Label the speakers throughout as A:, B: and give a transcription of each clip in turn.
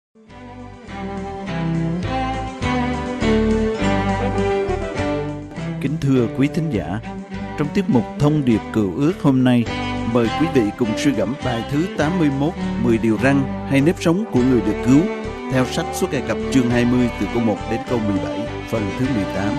A: Kính thưa quý thính giả, trong tiết mục Thông điệp Cựu ước hôm nay, mời quý vị cùng suy gẫm bài thứ 81, 10 điều răn hay nếp sống của người được cứu, theo sách Xuất Ai Cập chương 20 từ câu 1 đến câu 17, phần thứ 18.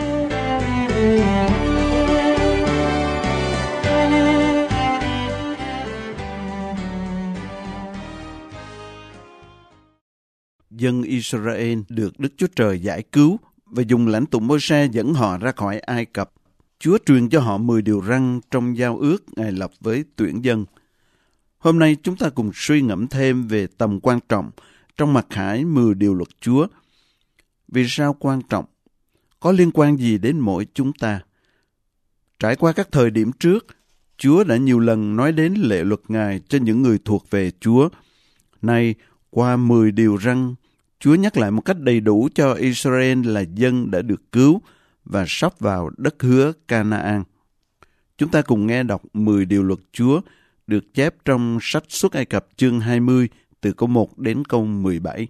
A: Dân Israel được Đức Chúa Trời giải cứu và dùng lãnh tụ Môi-se dẫn họ ra khỏi Ai Cập. Chúa truyền cho họ 10 điều răn trong giao ước Ngài lập với tuyển dân. Hôm nay chúng ta cùng suy ngẫm thêm về tầm quan trọng trong mặc khải 10 điều luật Chúa. Vì sao quan trọng? Có liên quan gì đến mỗi chúng ta? Trải qua các thời điểm trước, Chúa đã nhiều lần nói đến lệ luật Ngài cho những người thuộc về Chúa. Nay, qua 10 điều răn, Chúa nhắc lại một cách đầy đủ cho Israel là dân đã được cứu và sắp vào đất hứa Canaan. Chúng ta cùng nghe đọc 10 điều luật Chúa được chép trong sách Xuất Ai Cập chương 20 từ câu 1 đến câu 17.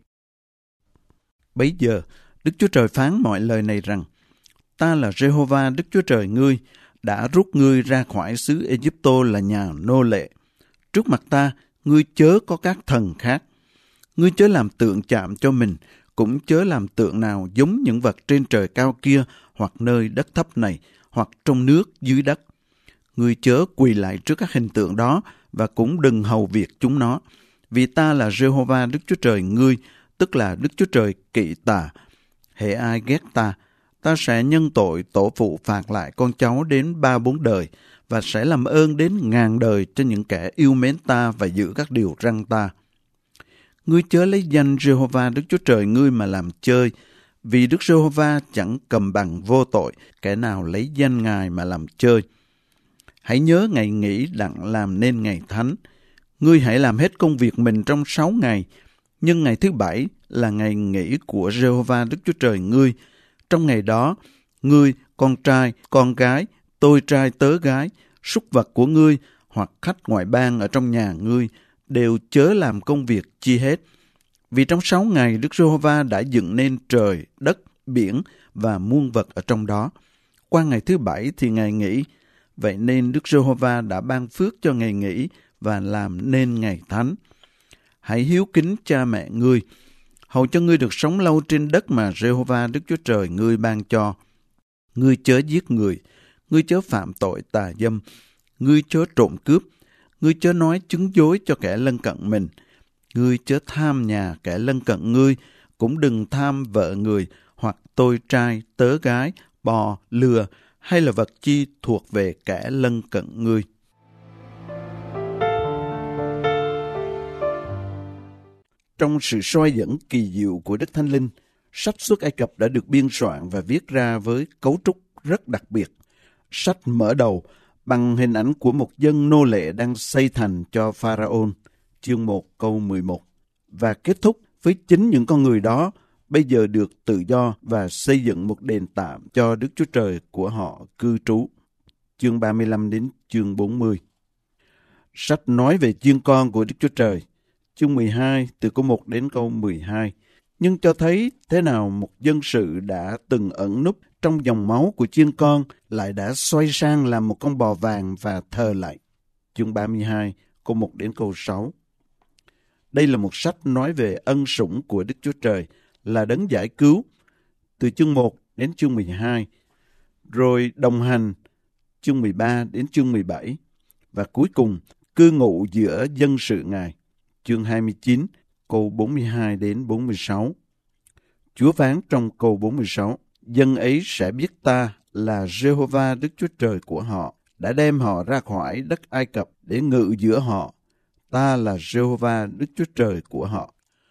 A: Bấy giờ, Đức Chúa Trời phán mọi lời này rằng: Ta là Giê-hô-va Đức Chúa Trời ngươi, đã rút ngươi ra khỏi xứ Ê-díp-tô là nhà nô lệ. Trước mặt ta, ngươi chớ có các thần khác. Ngươi chớ làm tượng chạm cho mình, cũng chớ làm tượng nào giống những vật trên trời cao kia, hoặc nơi đất thấp này, hoặc trong nước dưới đất. Ngươi chớ quỳ lại trước các hình tượng đó, và cũng đừng hầu việc chúng nó. Vì ta là Giê-hô-va Đức Chúa Trời ngươi, tức là Đức Chúa Trời kỵ tà. Hễ ai ghét ta, ta sẽ nhân tội tổ phụ phạt lại con cháu đến 3-4 đời, và sẽ làm ơn đến 1000 đời cho những kẻ yêu mến ta và giữ các điều răn ta. Ngươi chớ lấy danh Giê-hô-va Đức Chúa Trời ngươi mà làm chơi, vì Đức Giê-hô-va chẳng cầm bằng vô tội, kẻ nào lấy danh Ngài mà làm chơi. Hãy nhớ ngày nghỉ đặng làm nên ngày thánh. Ngươi hãy làm hết công việc mình trong 6 ngày, nhưng ngày thứ 7 là ngày nghỉ của Giê-hô-va Đức Chúa Trời ngươi. Trong ngày đó, ngươi, con trai, con gái, tôi trai tớ gái, súc vật của ngươi, hoặc khách ngoại bang ở trong nhà ngươi, đều chớ làm công việc chi hết. Vì trong 6 ngày Đức Giê-hô-va đã dựng nên trời, đất, biển và muôn vật ở trong đó. Qua ngày thứ 7 thì ngày nghỉ. Vậy nên Đức Giê-hô-va đã ban phước cho ngày nghỉ và làm nên ngày thánh. Hãy hiếu kính cha mẹ ngươi, hầu cho ngươi được sống lâu trên đất mà Giê-hô-va Đức Chúa Trời ngươi ban cho. Ngươi chớ giết người, ngươi chớ phạm tội tà dâm, ngươi chớ trộm cướp, ngươi chớ nói chứng dối cho kẻ lân cận mình, ngươi chớ tham nhà kẻ lân cận ngươi, cũng đừng tham vợ người, hoặc tôi trai, tớ gái, bò, lừa, hay là vật chi thuộc về kẻ lân cận ngươi. Trong sự soi dẫn kỳ diệu của Đức Thánh Linh, sách Xuất Ai Cập đã được biên soạn và viết ra với cấu trúc rất đặc biệt. Sách mở đầu bằng hình ảnh của một dân nô lệ đang xây thành cho Pharaon, chương 1 câu 11, và kết thúc với chính những con người đó bây giờ được tự do và xây dựng một đền tạm cho Đức Chúa Trời của họ cư trú, chương 35 đến chương 40. Sách nói về chiên con của Đức Chúa Trời, chương 12 từ câu 1 đến câu 12, nhưng cho thấy thế nào một dân sự đã từng ẩn núp trong dòng máu của chiên con lại đã xoay sang làm một con bò vàng và thờ lại. Chương 32, câu 1 đến câu 6. Đây là một sách nói về ân sủng của Đức Chúa Trời, là đấng giải cứu, từ chương 1 đến chương 12, rồi đồng hành, chương 13 đến chương 17, và cuối cùng cư ngụ giữa dân sự Ngài, chương 29, câu 42 đến 46. Chúa phán trong câu 46, dân ấy sẽ biết ta là Giê-hô-va Đức Chúa Trời của họ, đã đem họ ra khỏi đất Ai Cập để ngự giữa họ. Ta là Giê-hô-va Đức Chúa Trời của họ.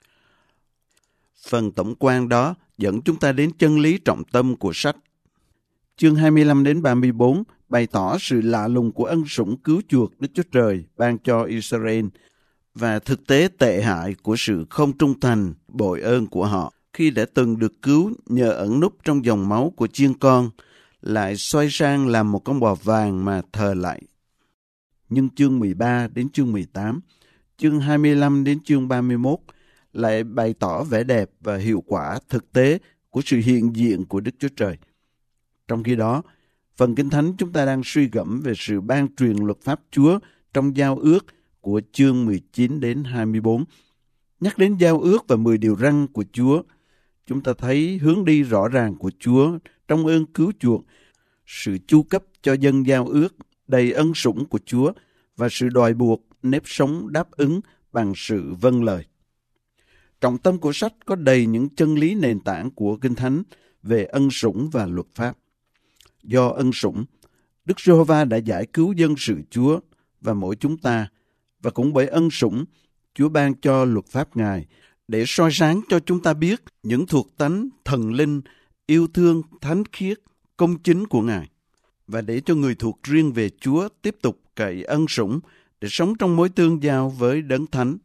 A: Phần tổng quan đó dẫn chúng ta đến chân lý trọng tâm của sách. Chương 25 đến 34 bày tỏ sự lạ lùng của ân sủng cứu chuộc Đức Chúa Trời ban cho Israel và thực tế tệ hại của sự không trung thành, bội ơn của họ khi đã từng được cứu nhờ ẩn núp trong dòng máu của chiên con, lại xoay sang làm một con bò vàng mà thờ lại. Nhưng chương 13 đến chương 18, chương 25 đến chương 31 lại bày tỏ vẻ đẹp và hiệu quả thực tế của sự hiện diện của Đức Chúa Trời. Trong khi đó, phần Kinh Thánh chúng ta đang suy gẫm về sự ban truyền luật pháp Chúa trong giao ước của chương 19 đến 24. Nhắc đến giao ước và 10 điều răn của Chúa, chúng ta thấy hướng đi rõ ràng của Chúa trong ơn cứu chuộc, sự chu cấp cho dân giao ước, đầy ân sủng của Chúa và sự đòi buộc nếp sống đáp ứng bằng sự vâng lời. Trọng tâm của sách có đầy những chân lý nền tảng của Kinh Thánh về ân sủng và luật pháp. Do ân sủng, Đức Giê-hô-va đã giải cứu dân sự Chúa và mỗi chúng ta, và cũng bởi ân sủng, Chúa ban cho luật pháp Ngài để soi sáng cho chúng ta biết những thuộc tánh thần linh, yêu thương, thánh khiết, công chính của Ngài, và để cho người thuộc riêng về Chúa tiếp tục cậy ân sủng để sống trong mối tương giao với Đấng Thánh.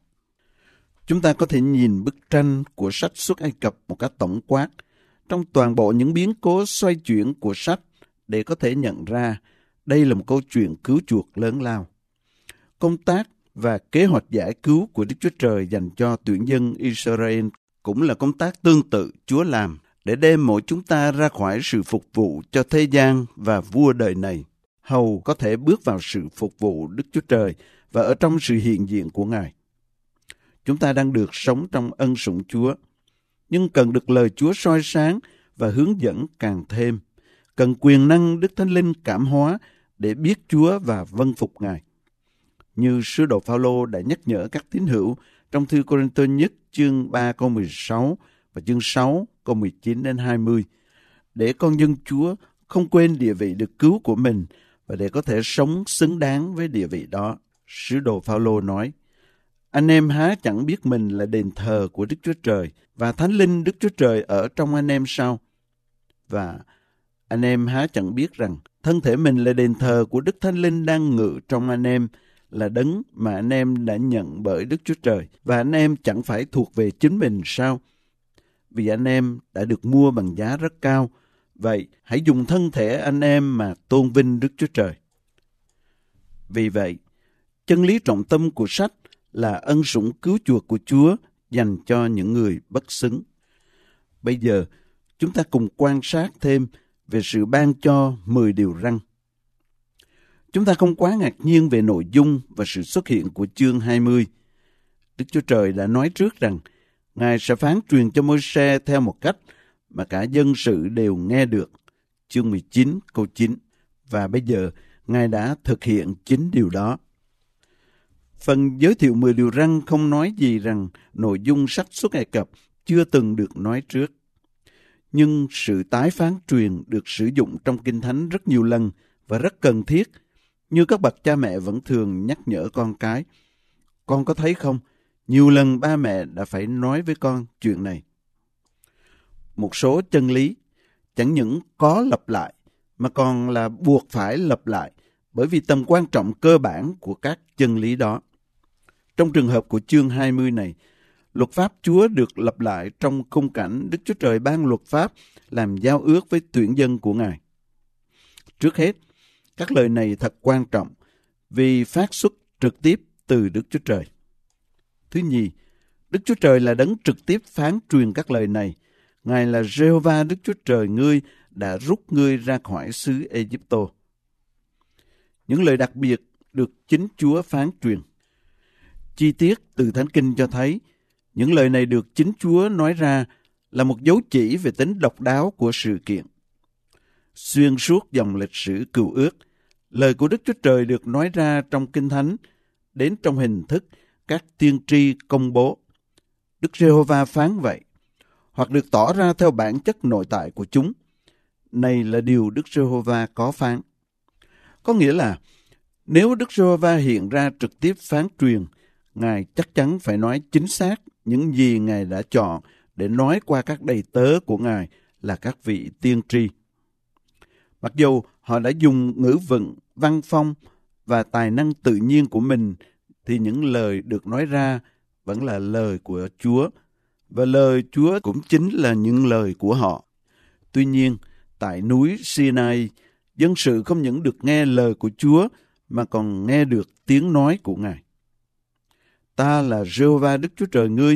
A: Chúng ta có thể nhìn bức tranh của sách Xuất Ai Cập một cách tổng quát trong toàn bộ những biến cố xoay chuyển của sách để có thể nhận ra đây là một câu chuyện cứu chuộc lớn lao. Công tác và kế hoạch giải cứu của Đức Chúa Trời dành cho tuyển dân Israel cũng là công tác tương tự Chúa làm để đem mỗi chúng ta ra khỏi sự phục vụ cho thế gian và vua đời này, hầu có thể bước vào sự phục vụ Đức Chúa Trời và ở trong sự hiện diện của Ngài. Chúng ta đang được sống trong ân sủng Chúa, nhưng cần được lời Chúa soi sáng và hướng dẫn càng thêm, cần quyền năng Đức Thánh Linh cảm hóa để biết Chúa và vâng phục Ngài. Như sứ đồ Phao-lô đã nhắc nhở các tín hữu trong thư Cô-rinh-tô nhất chương 3 câu 16 và chương 6 câu 19 đến 20, để con dân Chúa không quên địa vị được cứu của mình và để có thể sống xứng đáng với địa vị đó. Sứ đồ Phao-lô nói, anh em há chẳng biết mình là đền thờ của Đức Chúa Trời và Thánh Linh Đức Chúa Trời ở trong anh em sao? Và anh em há chẳng biết rằng thân thể mình là đền thờ của Đức Thánh Linh đang ngự trong anh em, là đấng mà anh em đã nhận bởi Đức Chúa Trời, và anh em chẳng phải thuộc về chính mình sao? Vì anh em đã được mua bằng giá rất cao, vậy hãy dùng thân thể anh em mà tôn vinh Đức Chúa Trời. Vì vậy, chân lý trọng tâm của sách là ân sủng cứu chuộc của Chúa dành cho những người bất xứng. Bây giờ, chúng ta cùng quan sát thêm về sự ban cho 10 điều răn. Chúng ta không quá ngạc nhiên về nội dung và sự xuất hiện của chương 20. Đức Chúa Trời đã nói trước rằng Ngài sẽ phán truyền cho Môi-se theo một cách mà cả dân sự đều nghe được. Chương 19 câu 9. Và bây giờ, Ngài đã thực hiện chính điều đó. Phần giới thiệu 10 điều răn không nói gì rằng nội dung sách Xuất Ai Cập chưa từng được nói trước. Nhưng sự tái phán truyền được sử dụng trong Kinh Thánh rất nhiều lần và rất cần thiết, như các bậc cha mẹ vẫn thường nhắc nhở con cái. Con có thấy không? Nhiều lần ba mẹ đã phải nói với con chuyện này. Một số chân lý chẳng những có lặp lại, mà còn là buộc phải lặp lại, bởi vì tầm quan trọng cơ bản của các chân lý đó. Trong trường hợp của chương 20 này, luật pháp Chúa được lặp lại trong khung cảnh Đức Chúa Trời ban luật pháp làm giao ước với tuyển dân của Ngài. Trước hết, các lời này thật quan trọng vì phát xuất trực tiếp từ Đức Chúa Trời. Thứ nhì, Đức Chúa Trời là đấng trực tiếp phán truyền các lời này. Ngài là Giê-hô-va Đức Chúa Trời ngươi đã rút ngươi ra khỏi xứ Ê-díp-tô. Những lời đặc biệt được chính Chúa phán truyền. Chi tiết từ Thánh Kinh cho thấy những lời này được chính Chúa nói ra là một dấu chỉ về tính độc đáo của sự kiện. Xuyên suốt dòng lịch sử cựu ước, lời của Đức Chúa Trời được nói ra trong Kinh Thánh đến trong hình thức các tiên tri công bố. Đức Giê-hô-va phán vậy, hoặc được tỏ ra theo bản chất nội tại của chúng. Này là điều Đức Giê-hô-va có phán. Có nghĩa là nếu Đức Giê-hô-va hiện ra trực tiếp phán truyền, Ngài chắc chắn phải nói chính xác những gì Ngài đã chọn để nói qua các đầy tớ của Ngài là các vị tiên tri. Mặc dù họ đã dùng ngữ vựng, văn phong và tài năng tự nhiên của mình, thì những lời được nói ra vẫn là lời của Chúa, và lời Chúa cũng chính là những lời của họ. Tuy nhiên, tại núi Sinai, dân sự không những được nghe lời của Chúa, mà còn nghe được tiếng nói của Ngài. Ta là Giê-hô-va Đức Chúa Trời ngươi,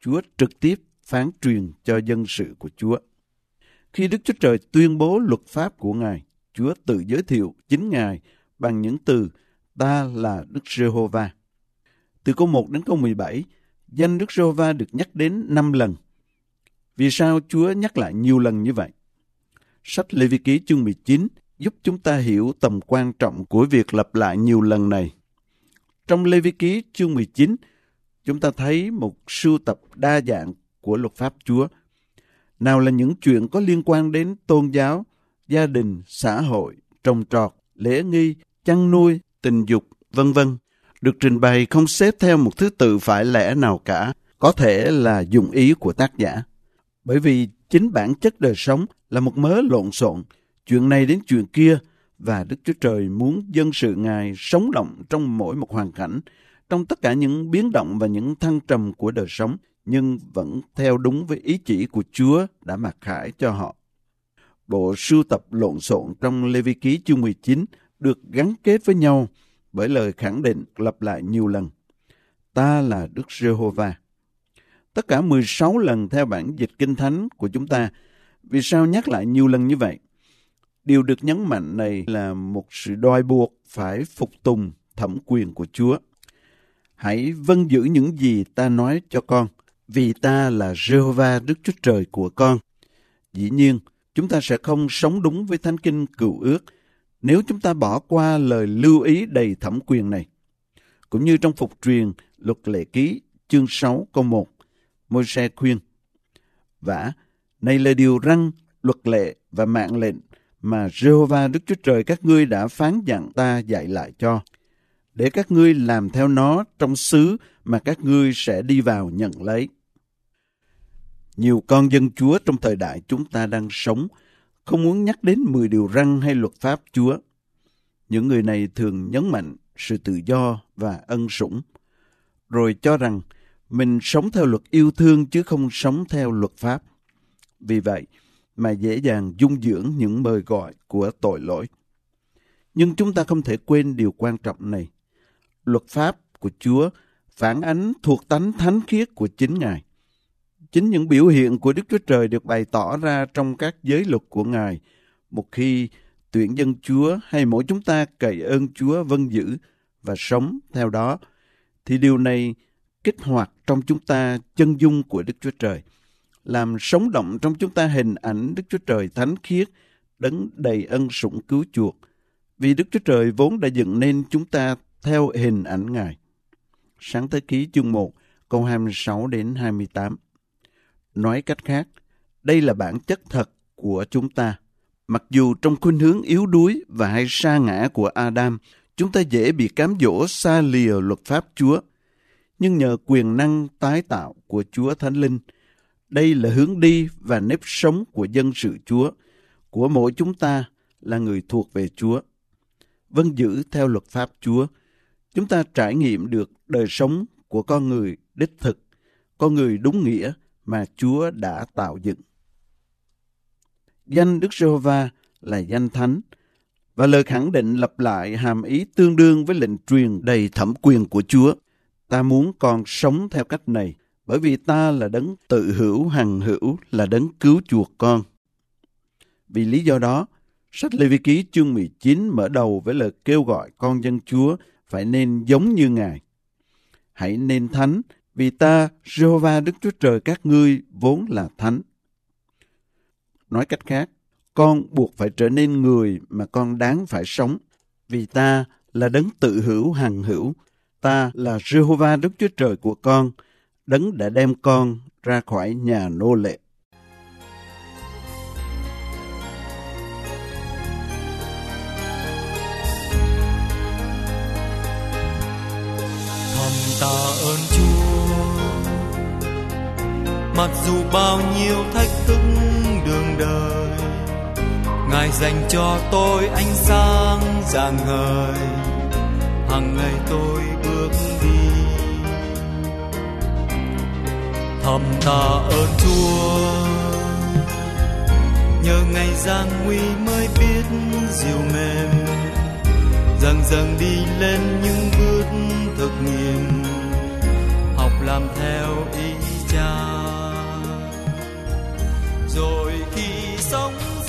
A: Chúa trực tiếp phán truyền cho dân sự của Chúa. Khi Đức Chúa Trời tuyên bố luật pháp của Ngài, Chúa tự giới thiệu chính Ngài bằng những từ ta là Đức Giê-hô-va. Từ câu 1 đến câu 17, danh Đức Giê-hô-va được nhắc đến 5 lần. Vì sao Chúa nhắc lại nhiều lần như vậy? Sách Lê-vi-ký chương 19 giúp chúng ta hiểu tầm quan trọng của việc lặp lại nhiều lần này. Trong Lê-vi-ký chương 19, chúng ta thấy một sưu tập đa dạng của luật pháp Chúa. Nào là những chuyện có liên quan đến tôn giáo, gia đình, xã hội, trồng trọt, lễ nghi, chăn nuôi, tình dục, vân vân, được trình bày không xếp theo một thứ tự phải lẽ nào cả, có thể là dụng ý của tác giả. Bởi vì chính bản chất đời sống là một mớ lộn xộn, chuyện này đến chuyện kia, và Đức Chúa Trời muốn dân sự Ngài sống động trong mỗi một hoàn cảnh, trong tất cả những biến động và những thăng trầm của đời sống, nhưng vẫn theo đúng với ý chỉ của Chúa đã mặc khải cho họ. Bộ sưu tập lộn xộn trong Lê-vi-ký chương 19 được gắn kết với nhau bởi lời khẳng định lặp lại nhiều lần. Ta là Đức Giê-hô-va. Tất cả 16 lần theo bản dịch Kinh Thánh của chúng ta. Vì sao nhắc lại nhiều lần như vậy? Điều được nhấn mạnh này là một sự đòi buộc phải phục tùng thẩm quyền của Chúa. Hãy vâng giữ những gì ta nói cho con, vì ta là Giê-hô-va Đức Chúa Trời của con. Dĩ nhiên, chúng ta sẽ không sống đúng với Thánh Kinh Cựu Ước nếu chúng ta bỏ qua lời lưu ý đầy thẩm quyền này. Cũng như trong Phục truyền Luật Lệ Ký chương 6 câu 1, Môi-se khuyên: Vả, này là điều răn, luật lệ và mạng lệnh mà Giê-hô-va Đức Chúa Trời các ngươi đã phán dặn ta dạy lại cho, để các ngươi làm theo nó trong xứ mà các ngươi sẽ đi vào nhận lấy. Nhiều con dân Chúa trong thời đại chúng ta đang sống không muốn nhắc đến 10 điều răn hay luật pháp Chúa. Những người này thường nhấn mạnh sự tự do và ân sủng, rồi cho rằng mình sống theo luật yêu thương chứ không sống theo luật pháp. Vì vậy mà dễ dàng dung dưỡng những mời gọi của tội lỗi. Nhưng chúng ta không thể quên điều quan trọng này. Luật pháp của Chúa phản ánh thuộc tánh thánh khiết của chính Ngài. Chính những biểu hiện của Đức Chúa Trời được bày tỏ ra trong các giới luật của Ngài. Một khi tuyển dân Chúa hay mỗi chúng ta cậy ơn Chúa vâng giữ và sống theo đó, thì điều này kích hoạt trong chúng ta chân dung của Đức Chúa Trời, làm sống động trong chúng ta hình ảnh Đức Chúa Trời thánh khiết, đấng đầy ân sủng cứu chuộc. Vì Đức Chúa Trời vốn đã dựng nên chúng ta theo hình ảnh Ngài. Sáng thế ký chương 1, câu 26 đến 28. Nói cách khác, đây là bản chất thật của chúng ta. Mặc dù trong khuynh hướng yếu đuối và hay sa ngã của Adam, chúng ta dễ bị cám dỗ xa lìa luật pháp Chúa. Nhưng nhờ quyền năng tái tạo của Chúa Thánh Linh, đây là hướng đi và nếp sống của dân sự Chúa, của mỗi chúng ta là người thuộc về Chúa. Vâng giữ theo luật pháp Chúa, chúng ta trải nghiệm được đời sống của con người đích thực, con người đúng nghĩa mà Chúa đã tạo dựng. Danh Đức Giê-hô-va là danh thánh, và lời khẳng định lặp lại hàm ý tương đương với lệnh truyền đầy thẩm quyền của Chúa. Ta muốn con sống theo cách này, bởi vì ta là đấng tự hữu hằng hữu, là đấng cứu chuộc con. Vì lý do đó, sách Lê-vi-ký chương 19 mở đầu với lời kêu gọi con dân Chúa phải nên giống như Ngài. Hãy nên thánh, vì ta, Giê-hô-va Đức Chúa Trời các ngươi vốn là thánh. Nói cách khác, con buộc phải trở nên người mà con đáng phải sống, vì ta là đấng tự hữu hằng hữu. Ta là Giê-hô-va Đức Chúa Trời của con, đấng đã đem con ra khỏi nhà nô lệ.
B: Thầm tạ ơn Chúa, mặc dù bao nhiêu thách thức đường đời, Ngài dành cho tôi ánh sáng rạng ngời, hằng ngày tôi bước đi. Thầm tạ ơn Chúa, nhờ ngày gian nguy mới biết dịu mềm, dần dần đi lên những bước thực nghiệm, học làm theo ý Cha. Rồi khi sống